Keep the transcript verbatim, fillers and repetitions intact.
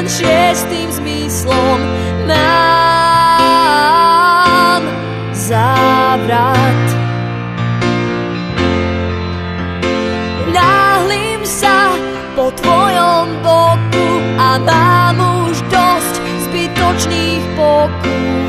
len šiestým zmyslom mám závrat. Náhlim sa po tvojom boku a mám už dosť zbytočných pokút.